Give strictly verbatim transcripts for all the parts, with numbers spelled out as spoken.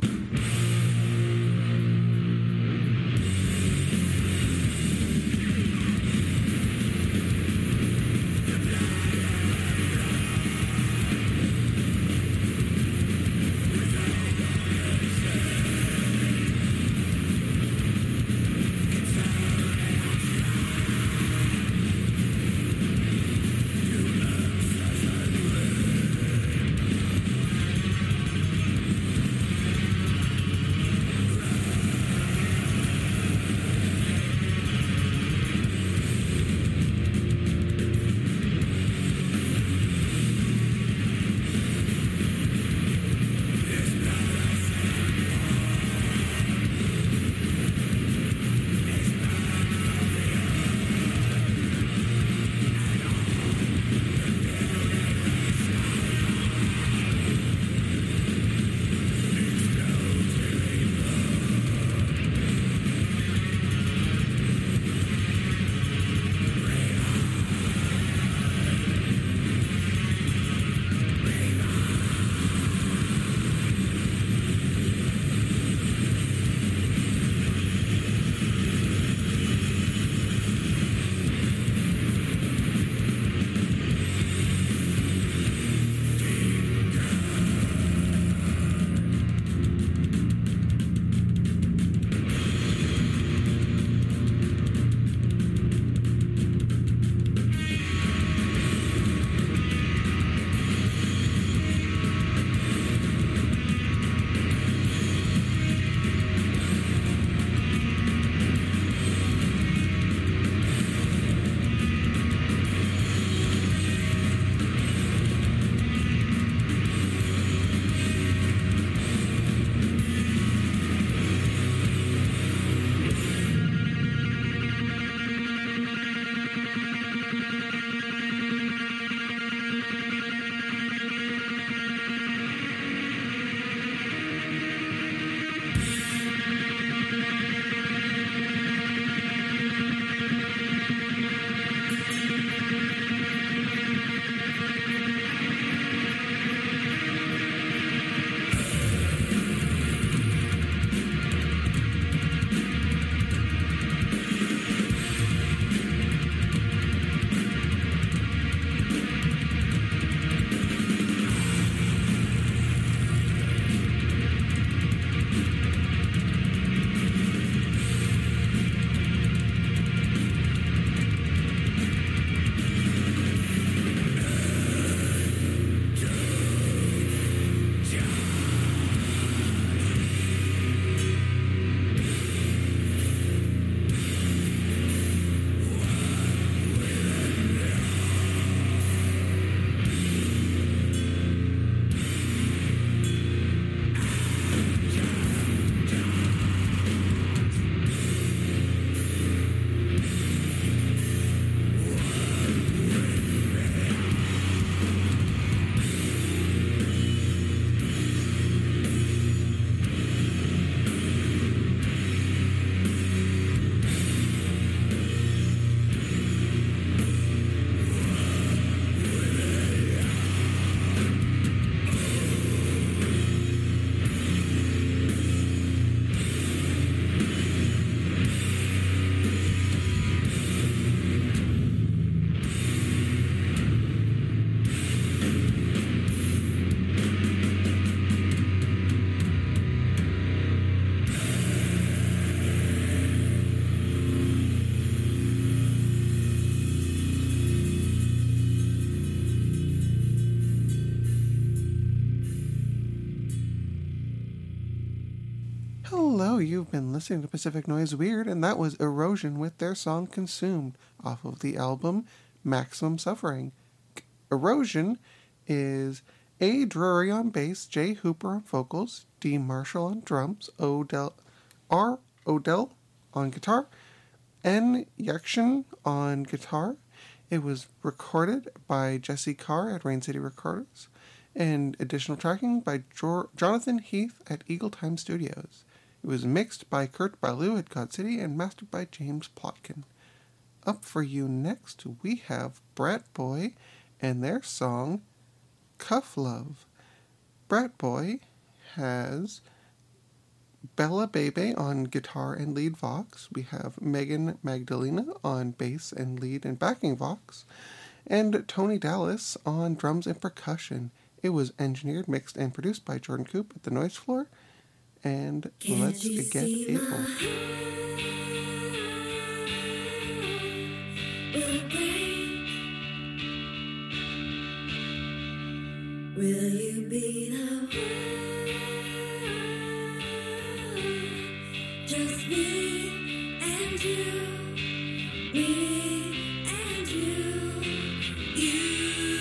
Hello, you've been listening to Pacific Noise Weird, and that was Erosion with their song Consumed off of the album Maximum Suffering. Erosion is A. Drury on bass, Jay Hooper on vocals, D. Marshall on drums, Odell, R. Odell on guitar, N. Yakshin on guitar. It was recorded by Jesse Carr at Rain City Recorders, and additional tracking by jo- Jonathan Heath at Eagle Time Studios. It was mixed by Kurt Ballou at God City and mastered by James Plotkin. Up for you next, we have Brat Boy and their song Cuff Love. Brat Boy has Bella Bebe on guitar and lead vox. We have Megan Magdalena on bass and lead and backing vox. And Tony Dallas on drums and percussion. It was engineered, mixed, and produced by Jordan Coop at the Noise Floor. And Can let's get April. Will you be the one? Just me and you, me and you, you.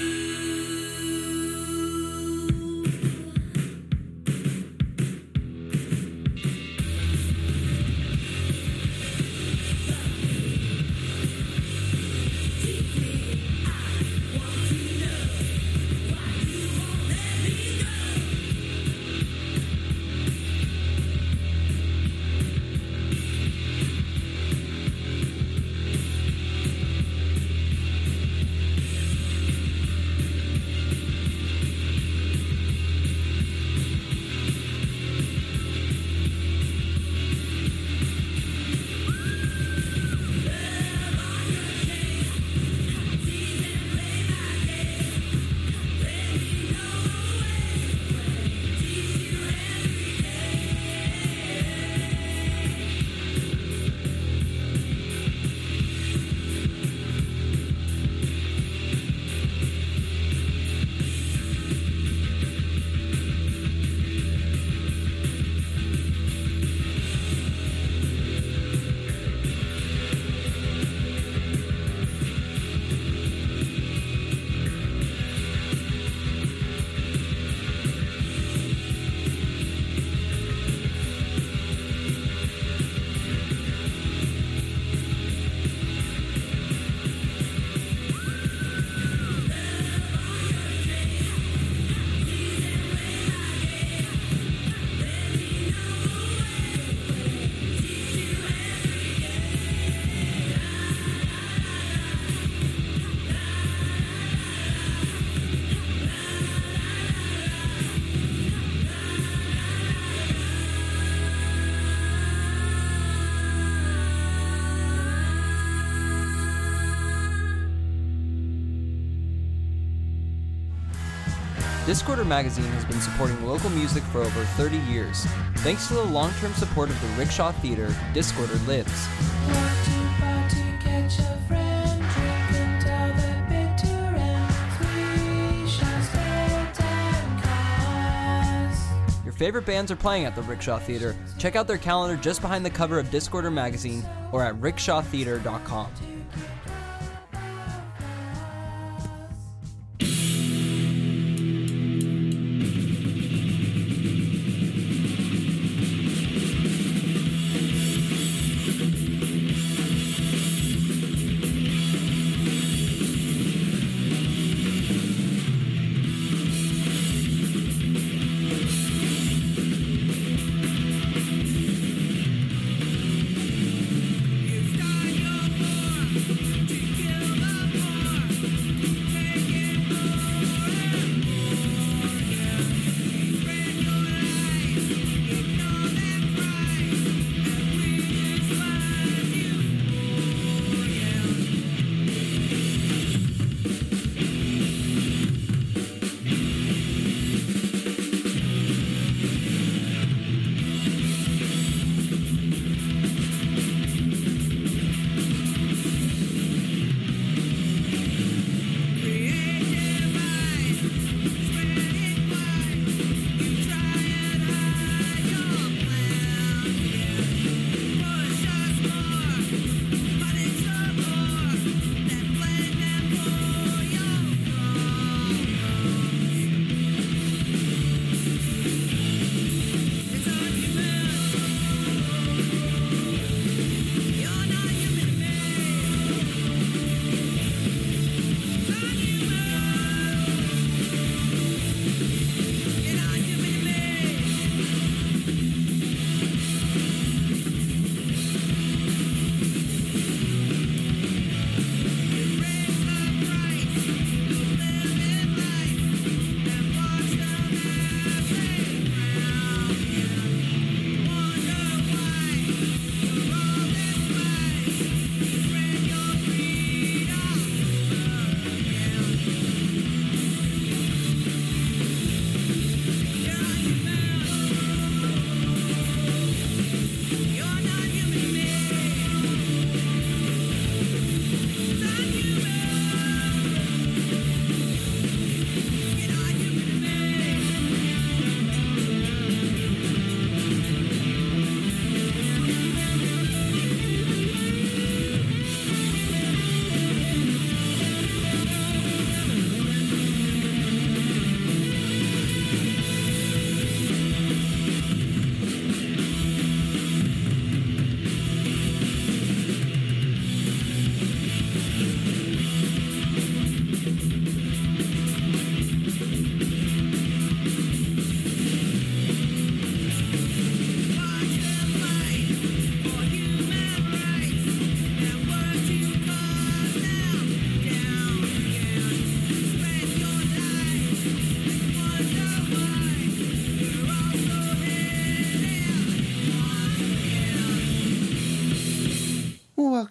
Discorder Magazine has been supporting local music for over thirty years. Thanks to the long-term support of the Rickshaw Theater, Discorder lives. Your favorite bands are playing at the Rickshaw Theater. Check out their calendar just behind the cover of Discorder Magazine or at rickshaw theater dot com. It's time your boy.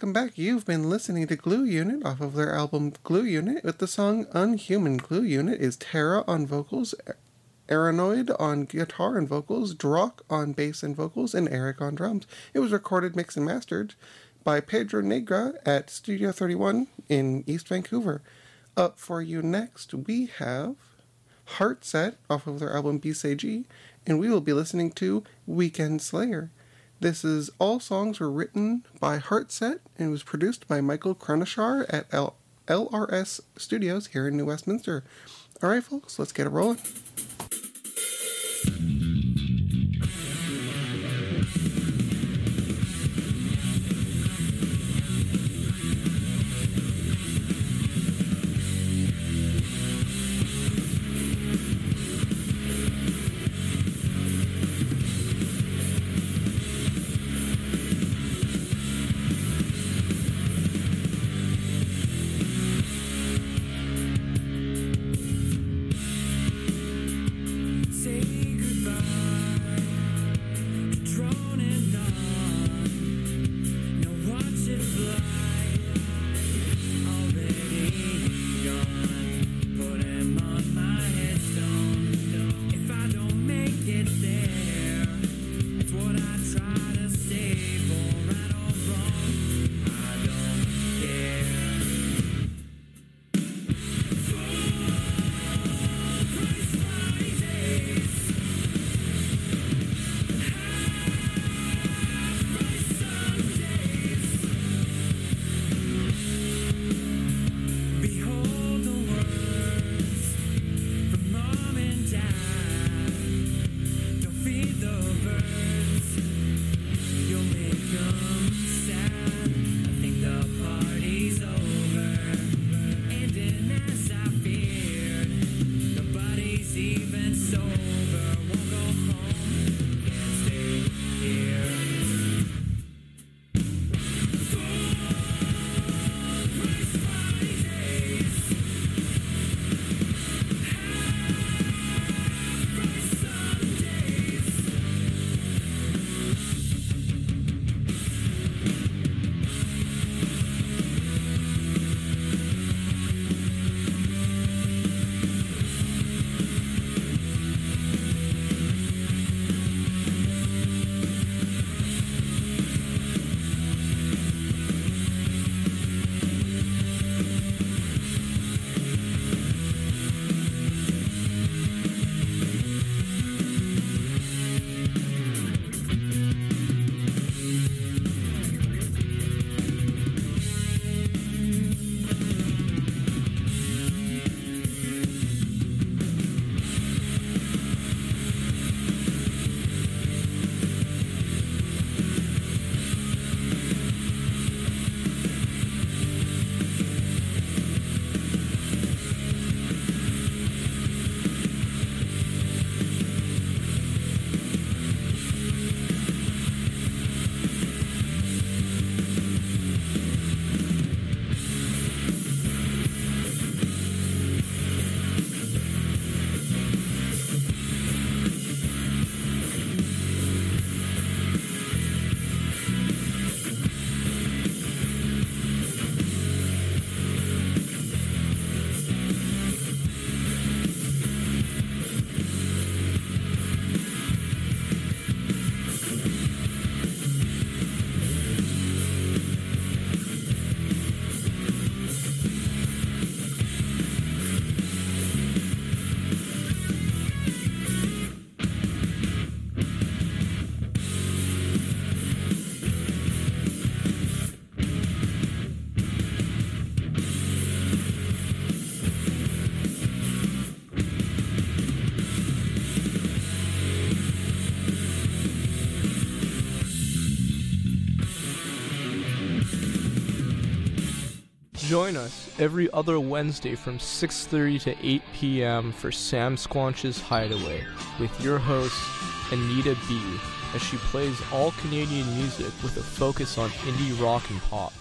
welcome back. You've been listening to Glue Unit off of their album Glue Unit with the song Unhuman. Glue Unit is Tara on vocals, Aranoid on guitar and vocals, Drock on bass and vocals, and Eric on drums. It was recorded, mixed, and mastered by Pedro Negra at Studio thirty-one in East Vancouver. Up for you next, we have Heartset off of their album B C G, and we will be listening to Weekend Slayer. This is all songs were written by Heartset and was produced by Michael Kronashar at L- LRS Studios here in New Westminster. All right, folks, let's get it rolling. Join us every other Wednesday from six thirty to eight p.m. for Sam Squanch's Hideaway with your host, Anita B., as she plays all Canadian music with a focus on indie rock and pop.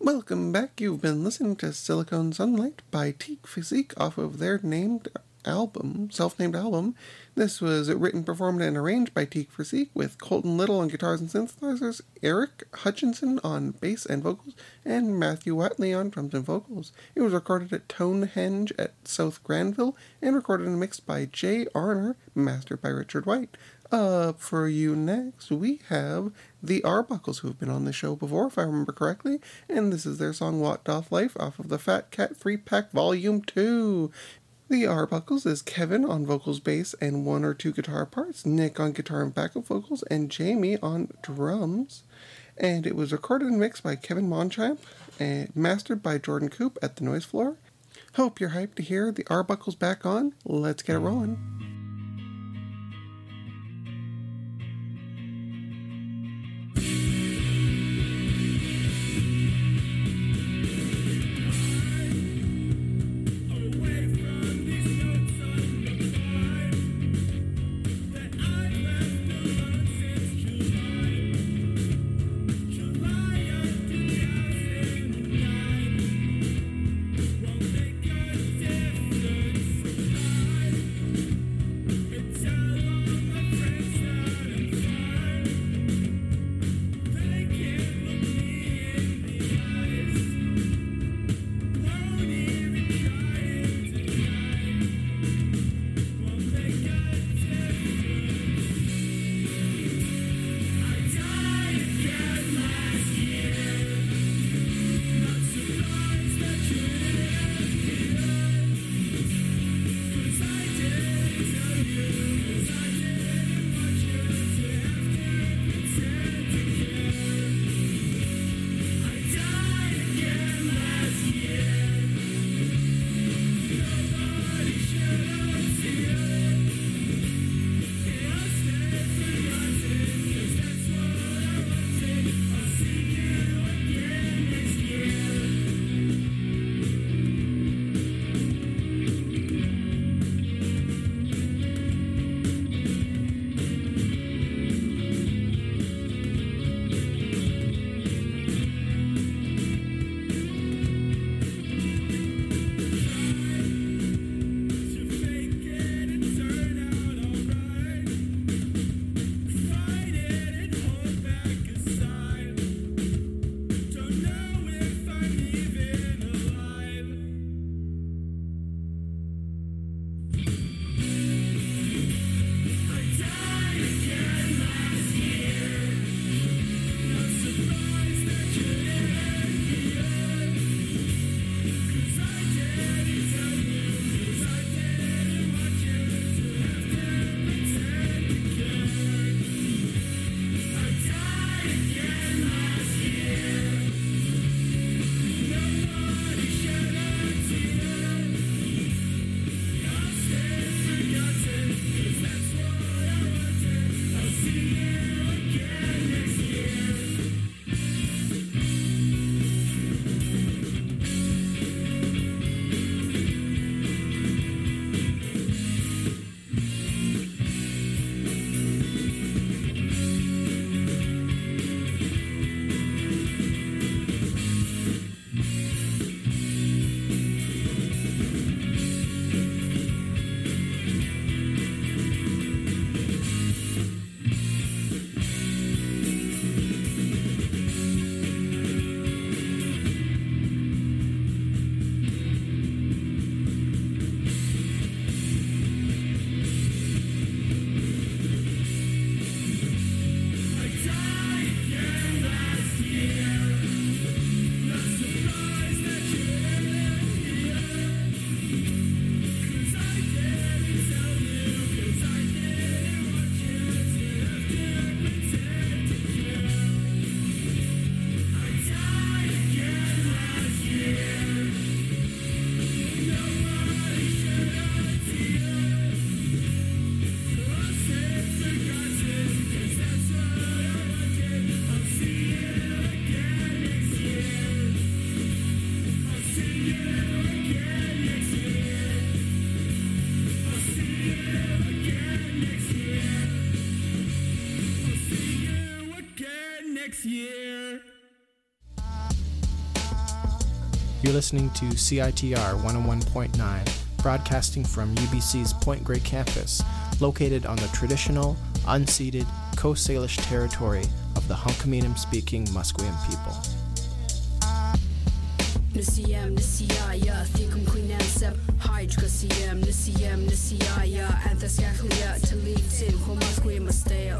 Welcome back. You've been listening to Silicone Sunlight by Teak Physique off of their named album, self-named album. This was written, performed, and arranged by Teak Physique with Colton Little on guitars and synthesizers, Eric Hutchinson on bass and vocals, and Matthew Watley on drums and vocals. It was recorded at Tonehenge at South Granville and recorded and mixed by Jay Arner, mastered by Richard White. Up for you next, we have the Arbuckles, who have been on the show before, if I remember correctly, and this is their song What Doth Life off of the Fat Cat three pack Volume two. The Arbuckles is Kevin on vocals, bass, and one or two guitar parts, Nick on guitar and backup vocals, and Jamie on drums. And it was recorded and mixed by Kevin Monchamp and mastered by Jordan Coop at the Noise Floor. Hope you're hyped to hear the Arbuckles back on. Let's get it rolling. next year. You're listening to C I T R one oh one point nine, broadcasting from U B C's Point Grey campus, located on the traditional, unceded Coast Salish territory of the Hunkaminam-speaking Musqueam people. Nisiyam nisiyaya thikum quinansem hydrocasium nisiyam nisiyaya anthascaclia talitin homasquim masteo.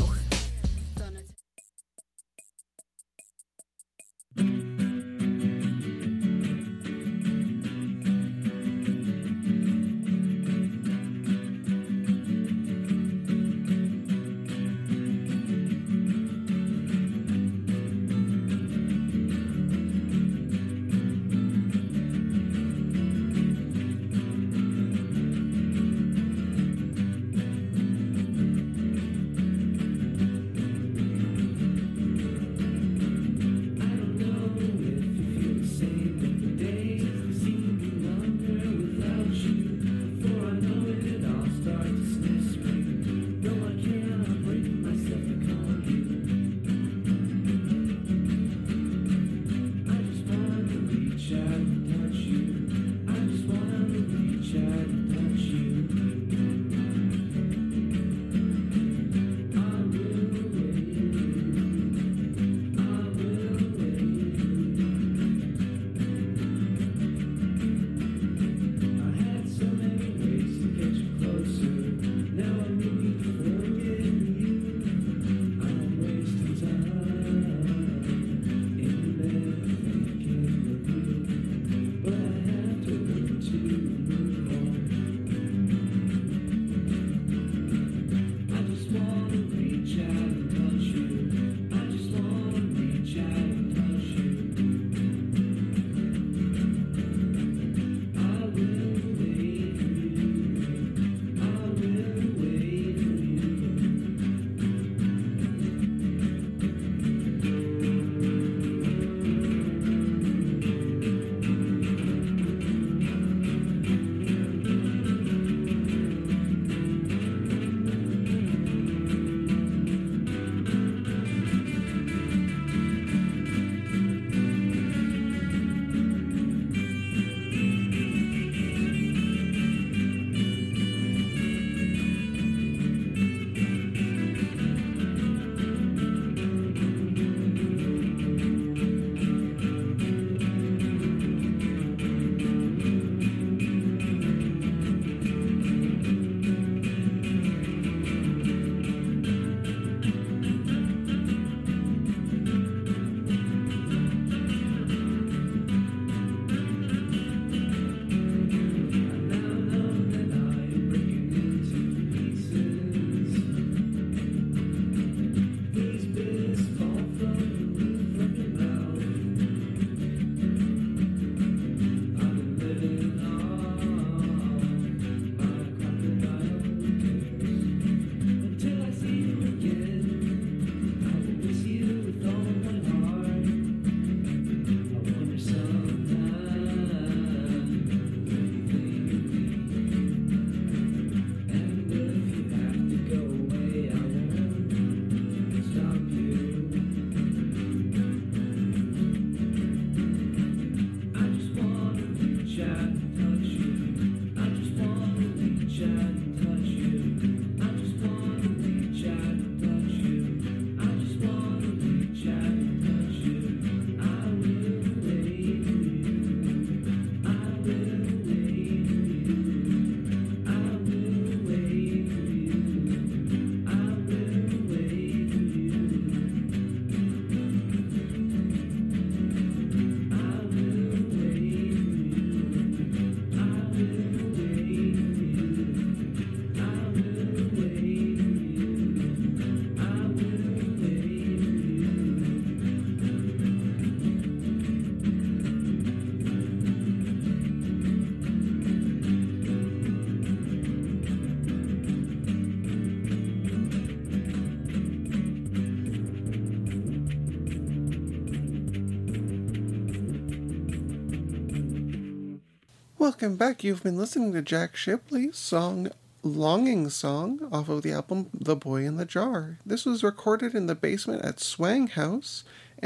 Welcome back. You've been listening to Jack Shipley's song Longing Song off of the album The Boy in the Jar. This was recorded in the basement at Swang House, and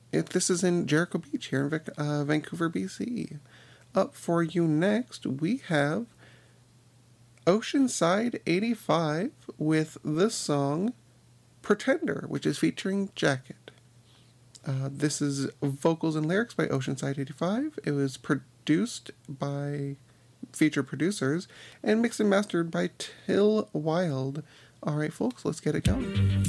It, this is in Jericho Beach here in Vic, uh, Vancouver, B C. Up for you next, we have Oceanside eighty-five with the song Pretender, which is featuring Jacket. Uh, this is vocals and lyrics by Oceanside eighty-five. It was produced by feature producers and mixed and mastered by Till Wild. All right, folks, let's get it going.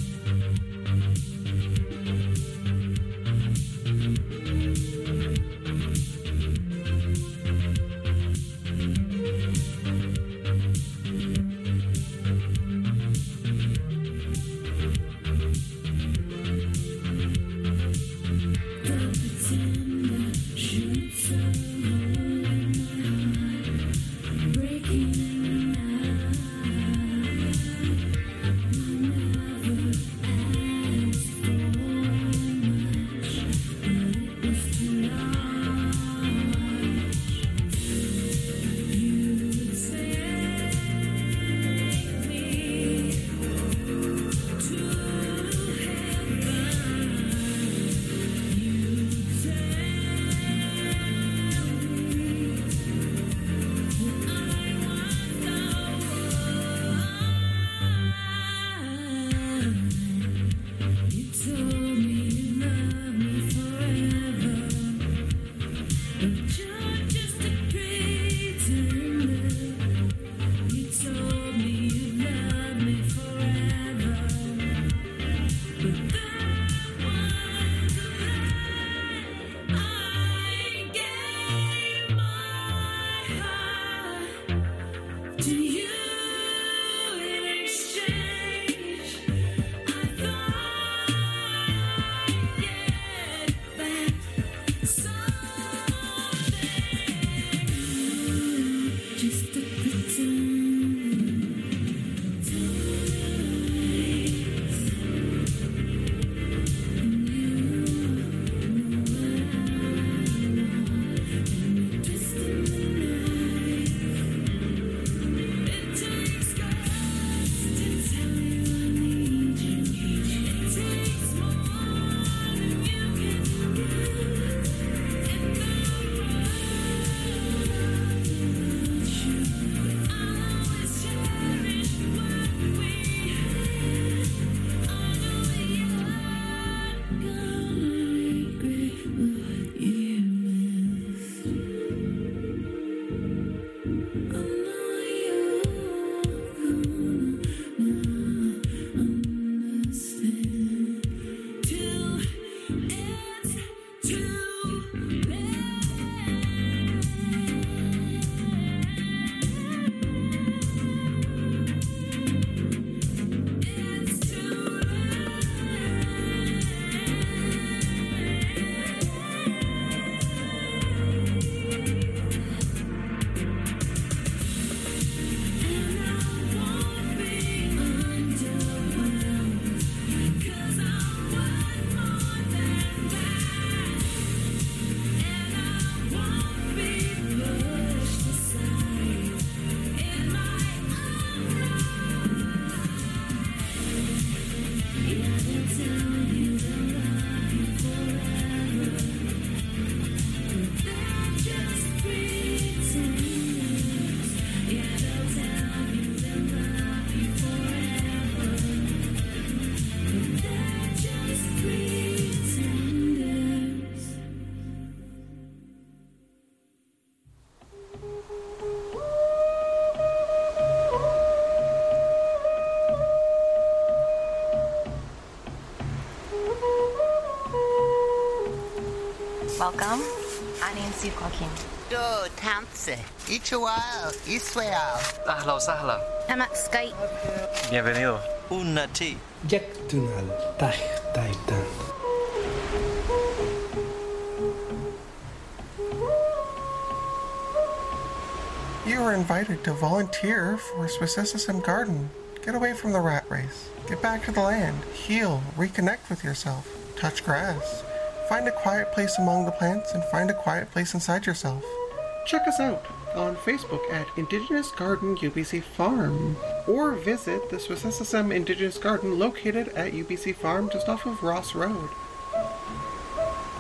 Welcome. أنا Joaquin. Do Tanse. Ichuao. Israel. أهلا وسهلا. أنا Skype. Bienvenido. Unati. Yaktunal Taj Taitan. You are invited to volunteer for Swissessism Garden. Get away from the rat race. Get back to the land. Heal. Reconnect with yourself. Touch grass. Find a quiet place among the plants and find a quiet place inside yourself. Check us out on Facebook at Indigenous Garden U B C Farm, or visit the Swissessism Indigenous Garden located at U B C Farm just off of Ross Road.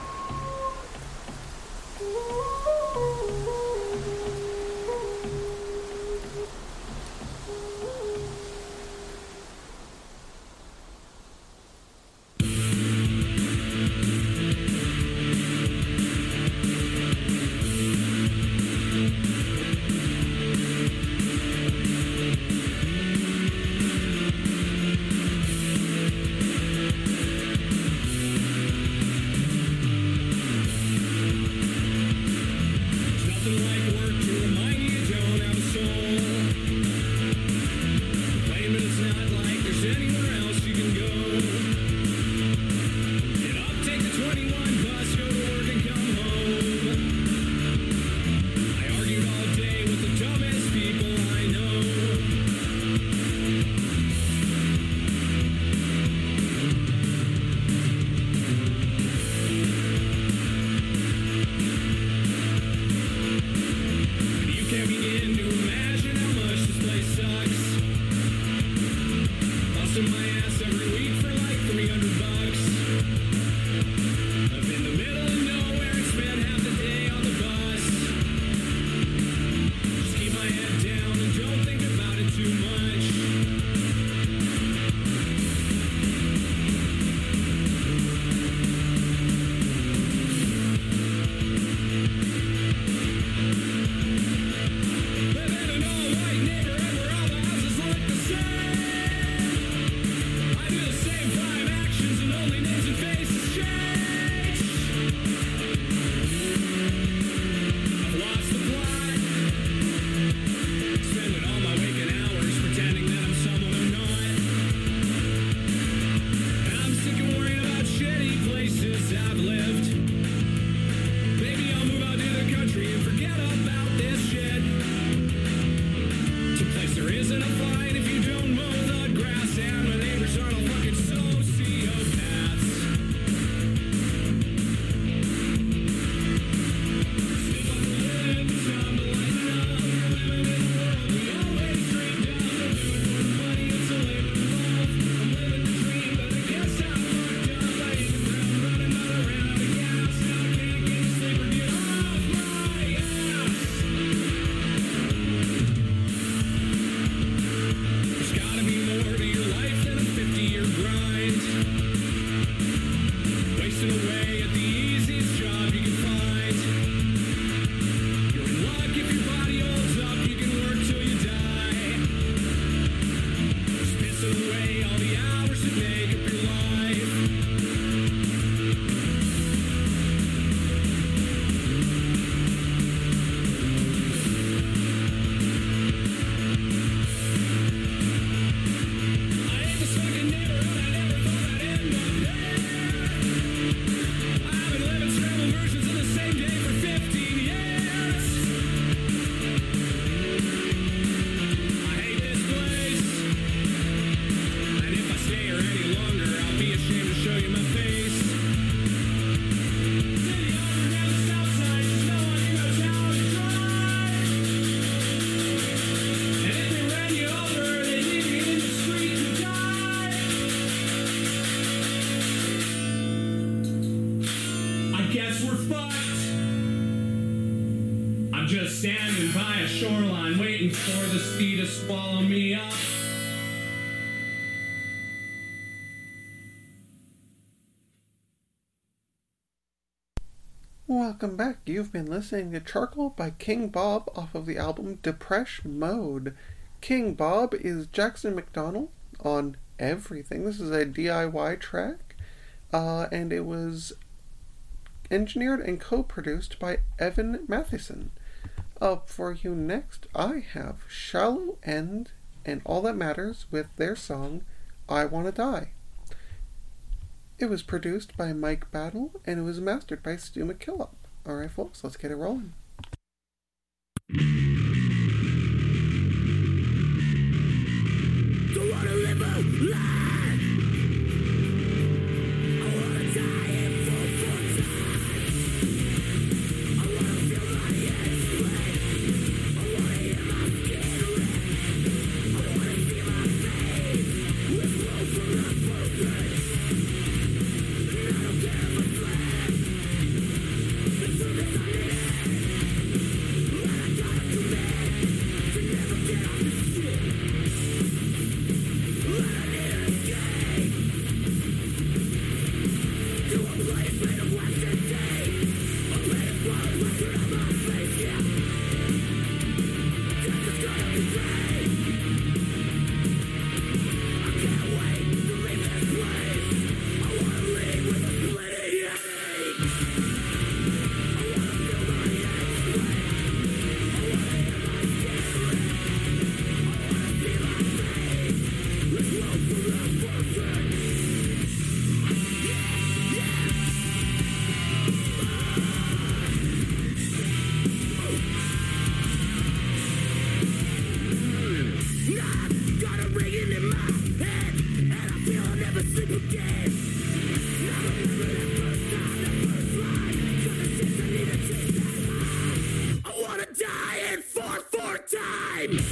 Standing by a shoreline waiting for the sea to swallow me up. Welcome back. You've been listening to Charcoal by King Bob off of the album Depresh Mode. King Bob is Jackson McDonald on everything. This is a D I Y track, uh, and it was engineered and co-produced by Evan Matheson. Up for you next, I have Shallow End and All That Matters with their song, I Wanna Die. It was produced by Mike Battle, and it was mastered by Stu McKillop. Alright folks, let's get it rolling. Don't wanna live a life. I wanna die in full full time. I wanna feel my head split. I wanna hear my skin rip. I wanna see my face with room for improvement. And I don't care if I slip. As soon as I need it, but I gotta commit to never get off this shit. But I need an escape to a place made of Western tape. A place where the record on my face, yeah. Death is gonna be great. I can't wait to leave this place. I wanna leave with a splitting headache. I wanna feel my head split. I wanna hear my skin rip. I wanna see my face. Let's roll for that person. Yeah, yeah. I've got a ringing in my head, and I feel I'll never sleep again. I remember that first time, that first line. Got the chance, I need to chase that high. I wanna die in four, four times.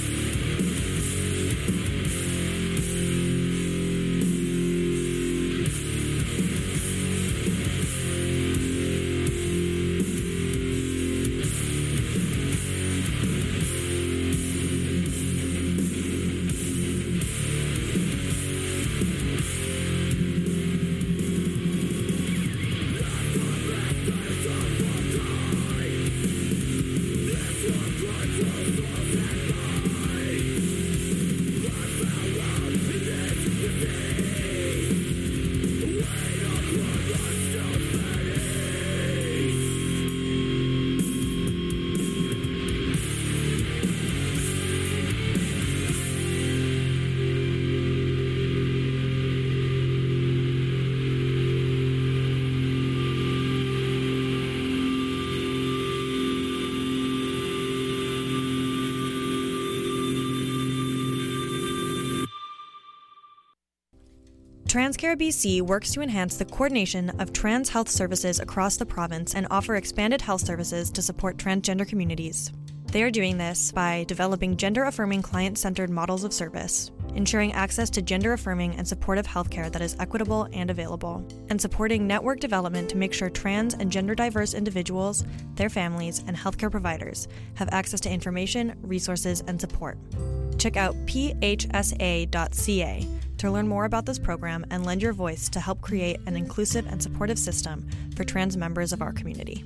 TransCare B C works to enhance the coordination of trans health services across the province and offer expanded health services to support transgender communities. They are doing this by developing gender-affirming client-centered models of service, ensuring access to gender-affirming and supportive healthcare that is equitable and available, and supporting network development to make sure trans and gender-diverse individuals, their families, and healthcare providers have access to information, resources, and support. Check out p h s a dot c a to learn more about this program and lend your voice to help create an inclusive and supportive system for trans members of our community.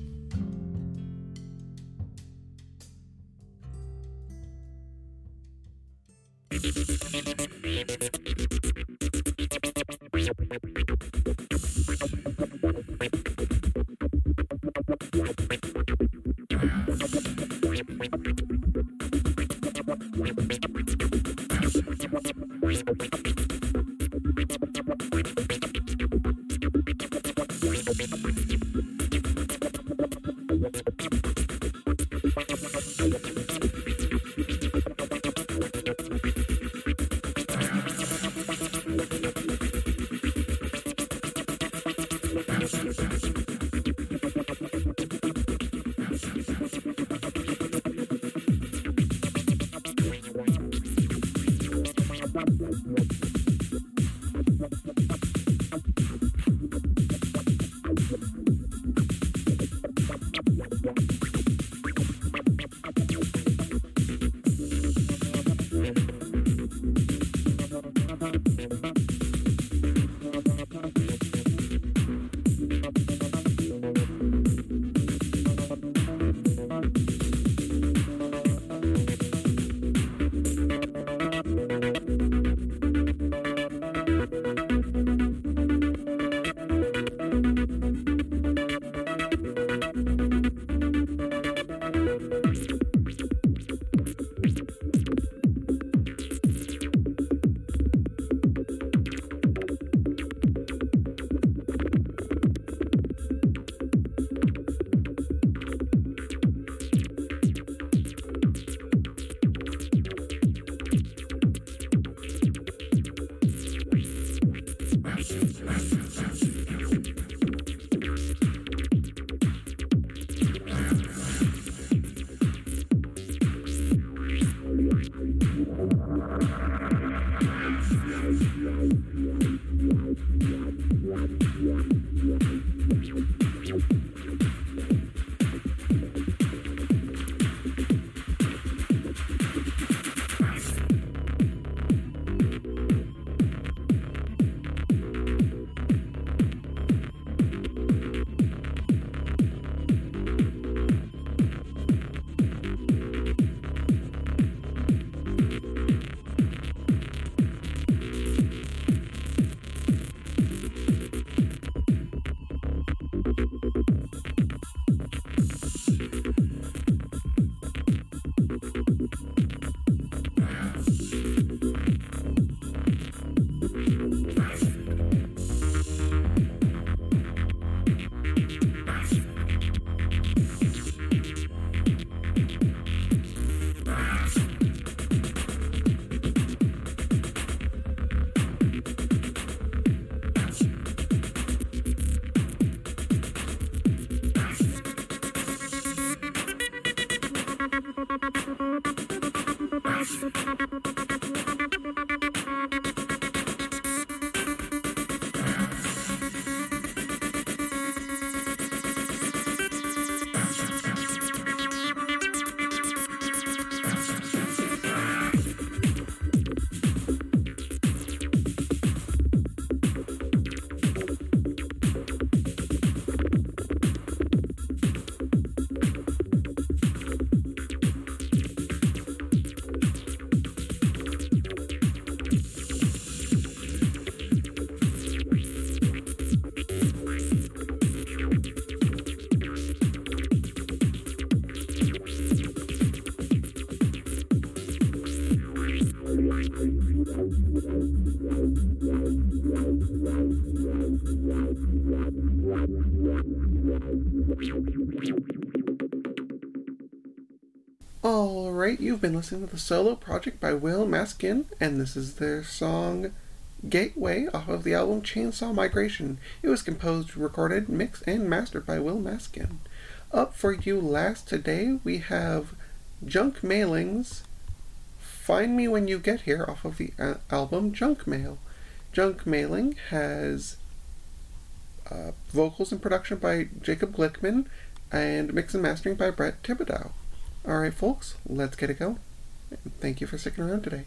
Alright, you've been listening to the solo project by Will Maskin, and this is their song Gateway off of the album Chainsaw Migration. It was composed, recorded, mixed, and mastered by Will Maskin. Up for you last today, we have Junk Mailing's Find Me When You Get Here off of the uh, album Junk Mail. Junk Mailing has uh, vocals and production by Jacob Glickman and mix and mastering by Brett Thibodeau. Alright folks, let's get it going. Thank you for sticking around today.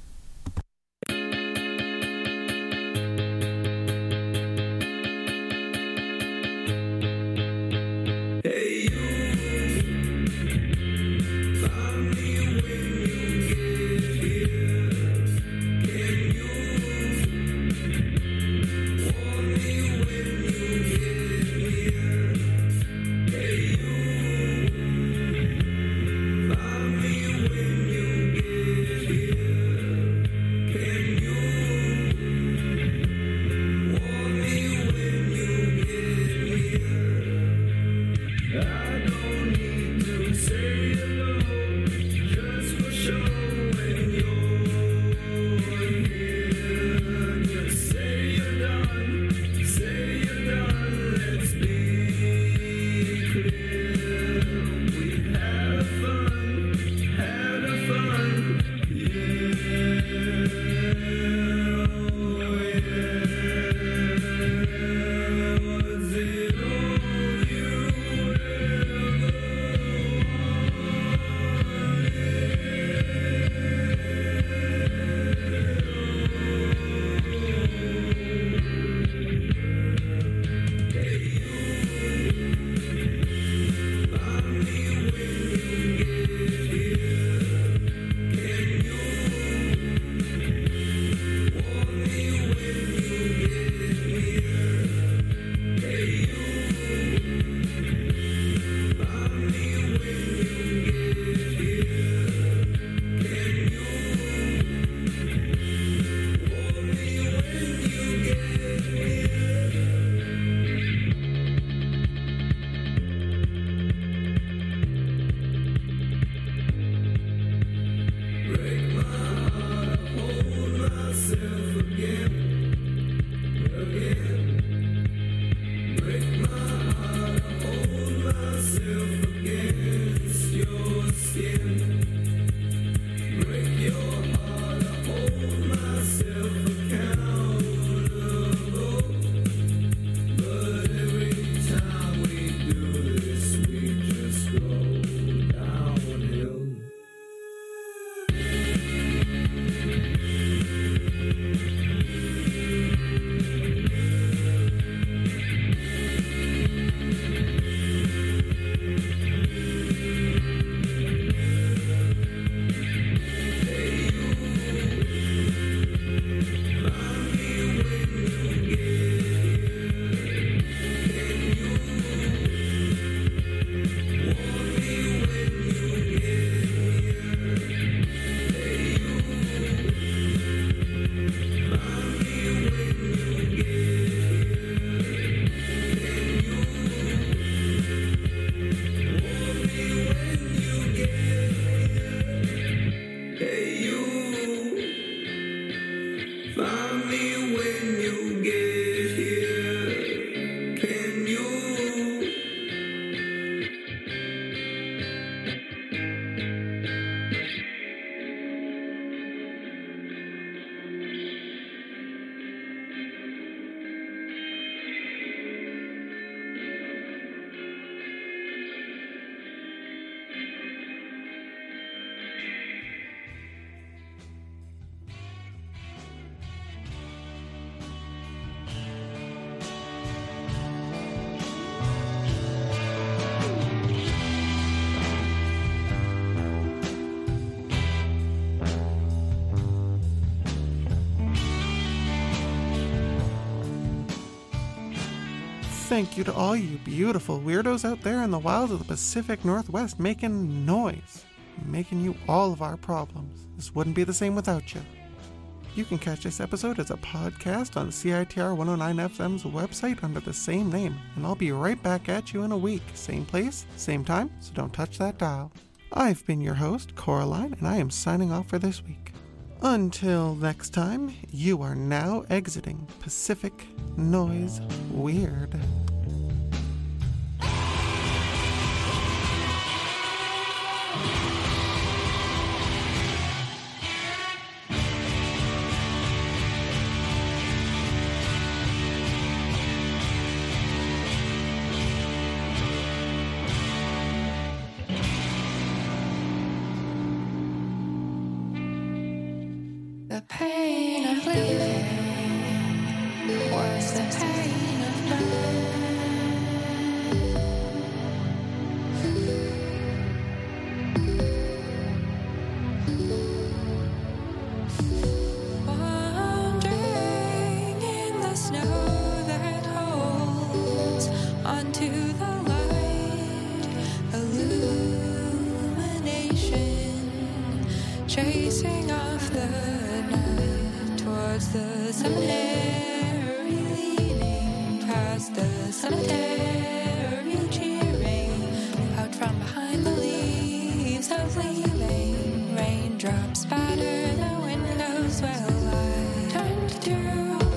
Find me when you get here. thank you to all you beautiful weirdos out there in the wilds of the Pacific Northwest making noise, making you all of our problems. This wouldn't be the same without you. You can catch this episode as a podcast on C I T R one oh nine F M's website under the same name, and I'll be right back at you in a week. Same place, same time, so don't touch that dial. I've been your host, Coraline, and I am signing off for this week. Until next time, you are now exiting Pacific Noise Weird. The pain of leaving was the pain of wandering in the snow that holds onto the light illumination, chasing off the towards the cemetery, leaning past the cemetery, cheering out from behind the leaves of leaving. Raindrops spatter the windows while I turn to do.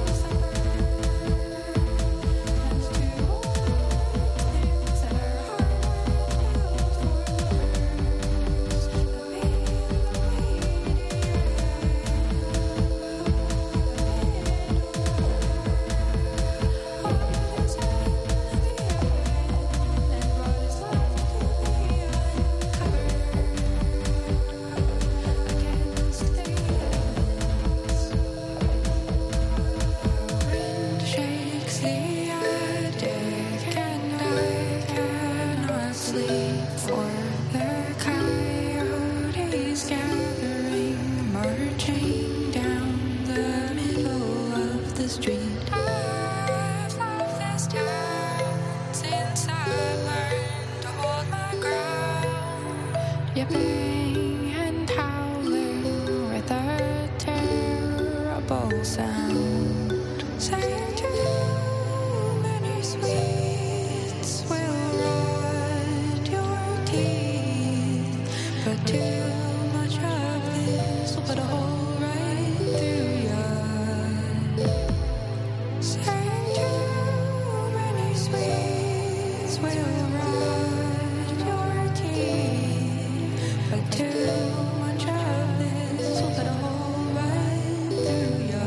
Yipping and howling with a terrible sound, saying too many sweets will rot your teeth, but too much of this will put a hole right through you. Saying too many sweets will rot your teeth, but too much of this will put a hole right through you.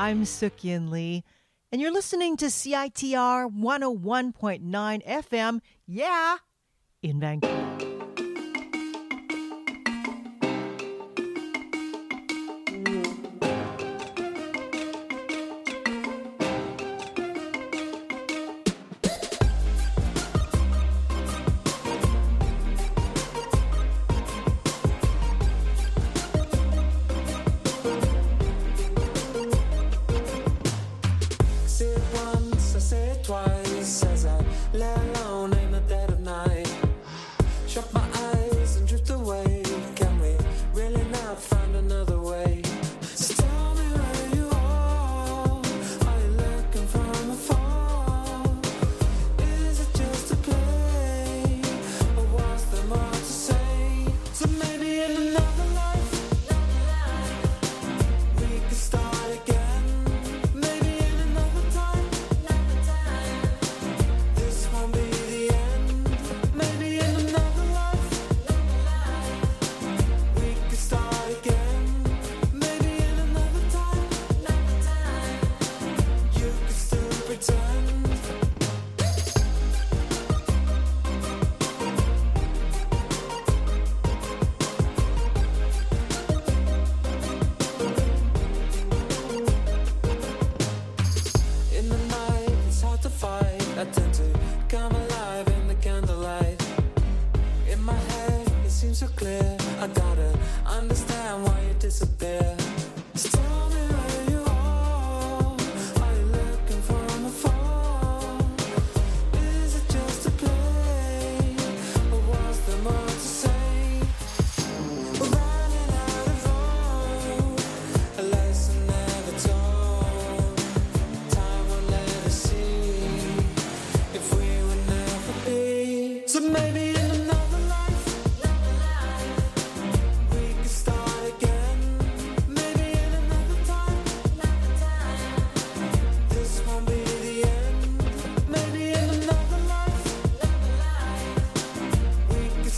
I'm Suk-Yin Lee, and you're listening to C I T R one oh one point nine F M, yeah, in Vancouver. Twice as I lay alone in the dead of night, shut my eyes and drift away. Can we really not find another way? So tell me where you are. Are you looking from afar? Is it just a play, or was there more to say? So maybe in another life we could start again. Maybe in another time this won't be the end. Maybe in another life we could start again. Maybe in another time you could still pretend. In the night, it's hard to fight. I tend to come alive in the candlelight. In my head, it seems so clear. I gotta understand why you disappear. So tell me where you are. Are you looking from afar? Is it just a play, or was there more to say? We're running out of road, a lesson never told. Time will let us see if we would never be. So maybe